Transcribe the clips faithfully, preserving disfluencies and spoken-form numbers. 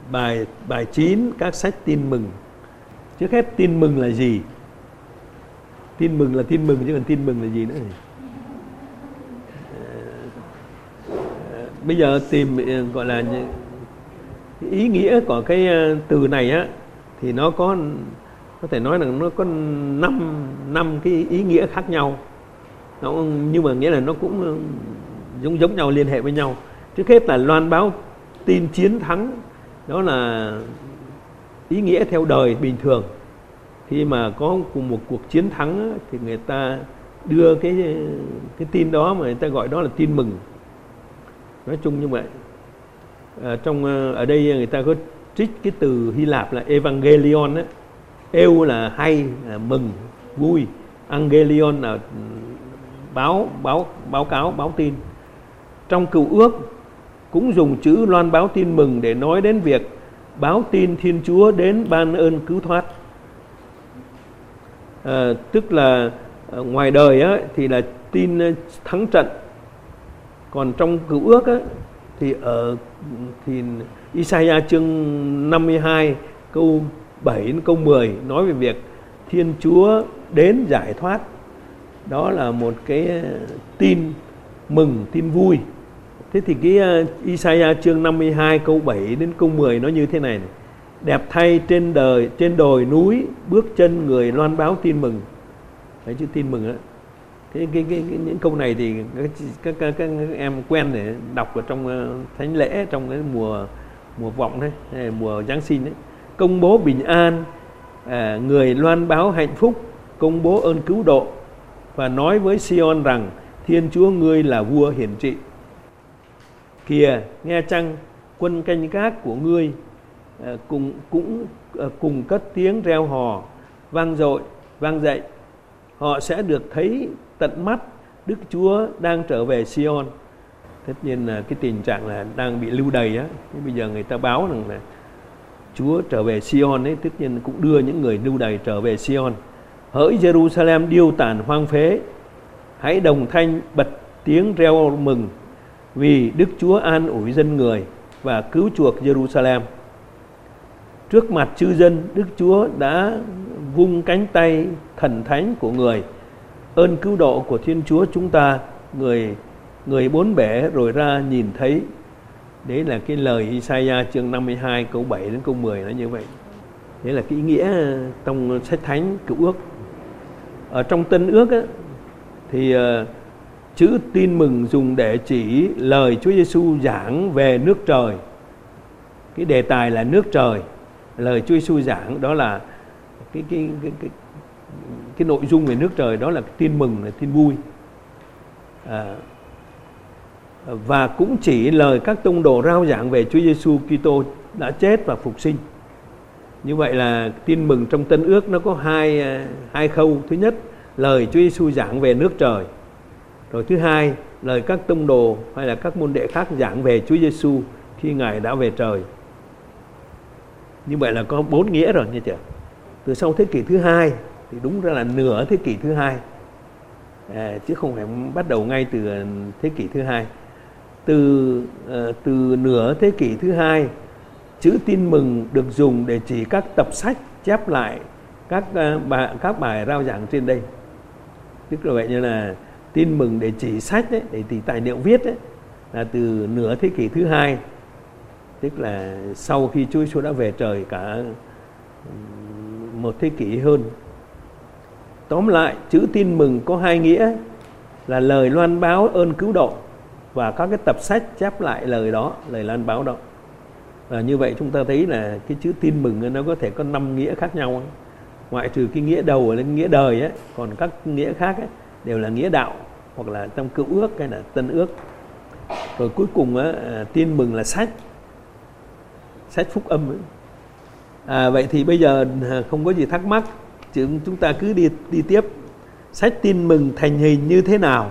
bài bài chín các sách tin mừng. Trước hết tin mừng là gì? Tin mừng là tin mừng chứ còn tin mừng là gì nữa? Bây giờ tìm gọi là ý nghĩa của cái từ này á, thì nó có có thể nói là nó có năm năm cái ý nghĩa khác nhau. Nó, nhưng mà nghĩa là nó cũng giống giống nhau, liên hệ với nhau. Trước hết là loan báo tin chiến thắng, đó là ý nghĩa theo đời bình thường. Khi mà có cùng một cuộc chiến thắng thì người ta đưa cái cái tin đó mà người ta gọi đó là tin mừng. Nói chung như vậy. À, trong ở đây người ta có trích cái từ Hy Lạp là Evangelion á. Eu là hay, là mừng, vui. Angelion là báo báo báo cáo, báo tin. Trong Cựu Ước cũng dùng chữ loan báo tin mừng để nói đến việc báo tin Thiên Chúa đến ban ơn cứu thoát. À, tức là ngoài đời á, thì là tin thắng trận. Còn trong Cựu Ước á, thì ở thì Isaiah chương năm mươi hai câu bảy đến câu mười nói về việc Thiên Chúa đến giải thoát. Đó là một cái tin mừng, tin vui. Thế thì cái Isaiah chương năm mươi hai câu bảy đến câu mười nó như thế này, này. Đẹp thay trên đời, trên đồi núi bước chân người loan báo tin mừng. Đấy, chữ tin mừng đó. Cái, cái, cái, cái những câu này thì các, các, các, các em quen để đọc ở trong thánh lễ, trong cái mùa mùa vọng đấy, mùa Giáng sinh đấy. Công bố bình an, à, người loan báo hạnh phúc, công bố ơn cứu độ và nói với Sion rằng Thiên Chúa ngươi là vua hiển trị. Kìa nghe chăng quân canh gác của ngươi à, cùng cũng à, cùng cất tiếng reo hò vang dội vang dậy, họ sẽ được thấy tận mắt Đức Chúa đang trở về Sion. Tất nhiên là cái tình trạng là đang bị lưu đày á, bây giờ người ta báo rằng là Chúa trở về Sion ấy, tất nhiên cũng đưa những người lưu đày trở về Sion. Hỡi Jerusalem điêu tàn hoang phế, hãy đồng thanh bật tiếng reo mừng, vì Đức Chúa an ủi dân người và cứu chuộc Jerusalem. Trước mặt chư dân, Đức Chúa đã vung cánh tay thần thánh của người. Ơn cứu độ của Thiên Chúa chúng ta, người người bốn bể rồi ra nhìn thấy. Đấy là cái lời Isaiah chương năm mươi hai câu bảy đến câu mười nó như vậy. Đấy là cái ý nghĩa trong sách thánh Cựu Ước. Ở trong Tân Ước á, thì uh, chữ tin mừng dùng để chỉ lời Chúa Giêsu giảng về nước trời. Cái đề tài là nước trời. Lời Chúa Giêsu giảng đó là cái cái cái cái cái nội dung về nước trời, đó là tin mừng, là tin vui. À, và cũng chỉ lời các tông đồ rao giảng về Chúa Giêsu Kitô đã chết và phục sinh. Như vậy là tin mừng trong Tân Ước nó có hai hai khâu. Thứ nhất, lời Chúa Giêsu giảng về nước trời. Rồi thứ hai, lời các tông đồ hay là các môn đệ khác giảng về Chúa Giêsu khi Ngài đã về trời. Như vậy là có bốn nghĩa rồi nha chưa? Từ sau thế kỷ thứ hai thì đúng ra là nửa thế kỷ thứ hai, à, chứ không phải bắt đầu ngay từ thế kỷ thứ hai. Từ uh, từ nửa thế kỷ thứ hai, chữ tin mừng được dùng để chỉ các tập sách chép lại các uh, bài, các bài rao giảng trên đây. Tức là vậy, như là tin mừng để chỉ sách ấy, để chỉ tài liệu viết ấy, là từ nửa thế kỷ thứ hai, tức là sau khi Chúa Giêsu đã về trời cả một thế kỷ hơn. Tóm lại, chữ tin mừng có hai nghĩa là lời loan báo ơn cứu độ và các cái tập sách chép lại lời đó, lời loan báo đó. Và như vậy chúng ta thấy là cái chữ tin mừng nó có thể có năm nghĩa khác nhau, ngoại trừ cái nghĩa đầu là nghĩa đời ấy, còn các nghĩa khác ấy, đều là nghĩa đạo hoặc là trong Cựu Ước hay là Tân Ước. Rồi cuối cùng á, tin mừng là sách, sách phúc âm ấy. À, vậy thì bây giờ không có gì thắc mắc, chúng ta cứ đi đi tiếp. Sách tin mừng thành hình như thế nào?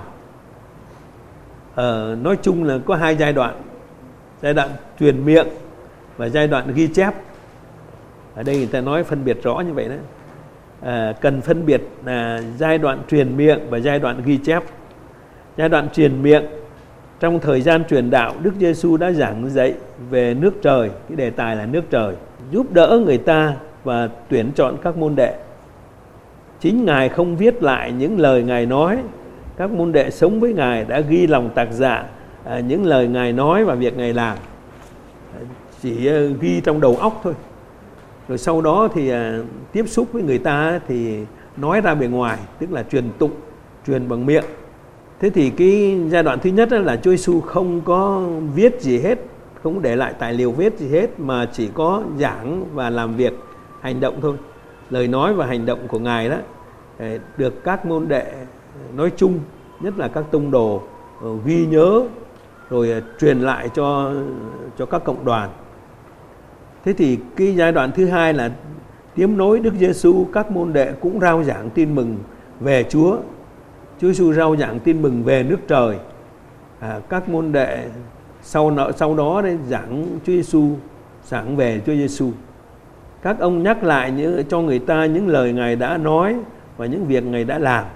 Ờ, nói chung là có hai giai đoạn, giai đoạn truyền miệng và giai đoạn ghi chép. Ở đây người ta nói phân biệt rõ như vậy đấy. À, cần phân biệt là giai đoạn truyền miệng và giai đoạn ghi chép. Giai đoạn truyền miệng Trong thời gian truyền đạo, Đức Giêsu đã giảng dạy về nước trời, cái đề tài là nước trời, giúp đỡ người ta và tuyển chọn các môn đệ. Chính Ngài không viết lại những lời Ngài nói, các môn đệ sống với Ngài đã ghi lòng tạc dạ à, những lời Ngài nói và việc Ngài làm, chỉ ghi trong đầu óc thôi. Rồi sau đó thì à, tiếp xúc với người ta thì nói ra bề ngoài, tức là truyền tụng, truyền bằng miệng. Thế thì cái giai đoạn thứ nhất là Chúa Giêsu không có viết gì hết, không để lại tài liệu viết gì hết, mà chỉ có giảng và làm việc, hành động thôi. Lời nói và hành động của Ngài đó được các môn đệ nói chung, nhất là các tông đồ ghi nhớ rồi truyền lại cho cho các cộng đoàn. Thế thì cái giai đoạn thứ hai là tiếp nối Đức Giêsu, các môn đệ cũng rao giảng tin mừng về Chúa. Chúa Giêsu rao giảng tin mừng về nước trời. À, các môn đệ sau sau đó đấy giảng Chúa Giêsu, giảng về Chúa Giêsu. Các ông nhắc lại những, cho người ta những lời Ngài đã nói và những việc Ngài đã làm.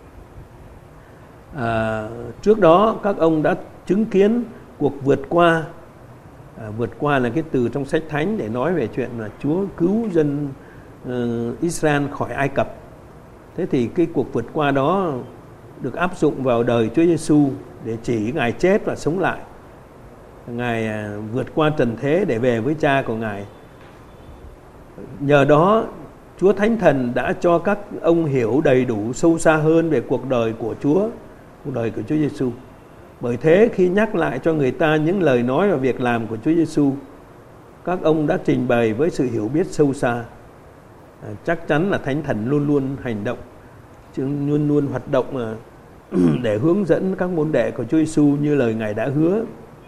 À, trước đó các ông đã chứng kiến cuộc vượt qua. À, vượt qua là cái từ trong sách Thánh để nói về chuyện là Chúa cứu dân uh, Israel khỏi Ai Cập. Thế thì cái cuộc vượt qua đó được áp dụng vào đời Chúa Giêsu để chỉ Ngài chết và sống lại. Ngài uh, vượt qua trần thế để về với Cha của Ngài. Nhờ đó Chúa Thánh Thần đã cho các ông hiểu đầy đủ sâu xa hơn về cuộc đời của Chúa, cuộc đời của Chúa Giêsu. Bởi thế khi nhắc lại cho người ta những lời nói và việc làm của Chúa Giêsu, các ông đã trình bày với sự hiểu biết sâu xa. À, chắc chắn là Thánh Thần luôn luôn hành động, luôn luôn hoạt động để hướng dẫn các môn đệ của Chúa Giêsu như lời Ngài đã hứa.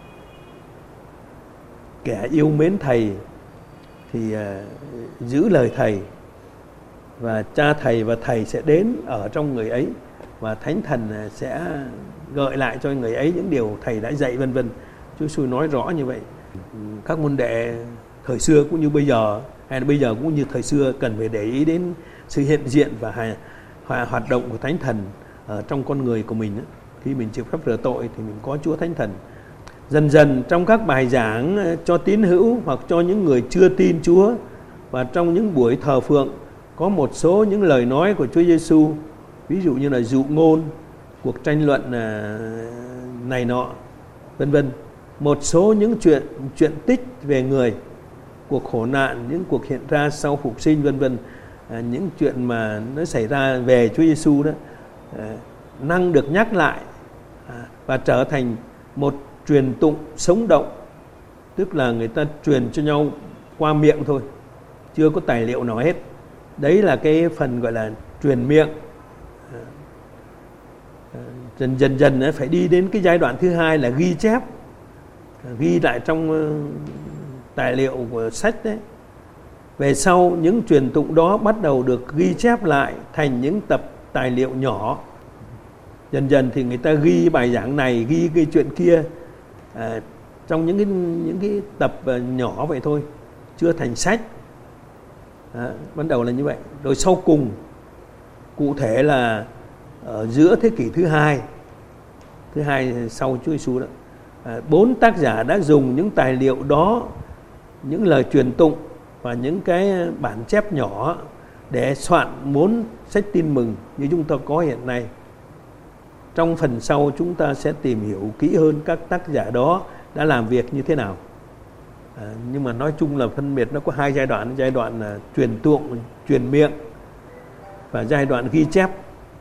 Kẻ yêu mến Thầy thì à, giữ lời Thầy, và Cha Thầy và Thầy sẽ đến ở trong người ấy, và Thánh Thần sẽ gợi lại cho người ấy những điều Thầy đã dạy, vân vân. Chúa Giêsu nói rõ như vậy. Các môn đệ thời xưa cũng như bây giờ, hay là bây giờ cũng như thời xưa, cần phải để ý đến sự hiện diện và hoạt động của Thánh Thần ở trong con người của mình. Khi mình chịu phép rửa tội thì mình có Chúa Thánh Thần. Dần dần trong các bài giảng cho tín hữu hoặc cho những người chưa tin Chúa, và trong những buổi thờ phượng, có một số những lời nói của Chúa Giêsu, ví dụ như là dụ ngôn, cuộc tranh luận này nọ, vân vân. Một số những chuyện chuyện tích về người, cuộc khổ nạn, những cuộc hiện ra sau phục sinh, vân vân. À, những chuyện mà nó xảy ra về Chúa Giêsu đó, à, năng được nhắc lại à, và trở thành một truyền tụng sống động, tức là người ta truyền cho nhau qua miệng thôi, chưa có tài liệu nào hết. Đấy là cái phần gọi là truyền miệng. Dần dần dần phải đi đến cái giai đoạn thứ hai là ghi chép, ghi lại trong tài liệu của sách đấy. Về sau những truyền tụng đó bắt đầu được ghi chép lại thành những tập tài liệu nhỏ. Dần dần thì người ta ghi bài giảng này, ghi cái chuyện kia à, trong những cái, những cái tập nhỏ vậy thôi, chưa thành sách. À, ban đầu là như vậy. Rồi sau cùng, cụ thể là ở giữa thế kỷ thứ hai, thứ hai sau Chúa Giêsu đó, à, bốn tác giả đã dùng những tài liệu đó, những lời truyền tụng và những cái bản chép nhỏ để soạn bốn sách tin mừng như chúng ta có hiện nay. Trong phần sau chúng ta sẽ tìm hiểu kỹ hơn các tác giả đó đã làm việc như thế nào. À, nhưng mà nói chung là phân biệt nó có hai giai đoạn, giai đoạn là truyền tụng, truyền miệng, và giai đoạn ghi chép.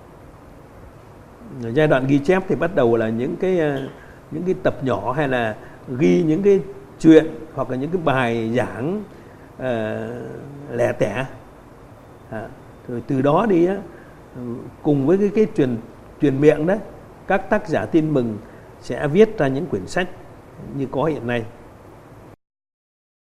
Giai đoạn ghi chép thì bắt đầu là những cái những cái tập nhỏ, hay là ghi những cái chuyện hoặc là những cái bài giảng uh, lẻ tẻ. À, rồi từ đó đi á, cùng với cái cái truyền truyền miệng đấy, các tác giả tin mừng sẽ viết ra những quyển sách như có hiện nay.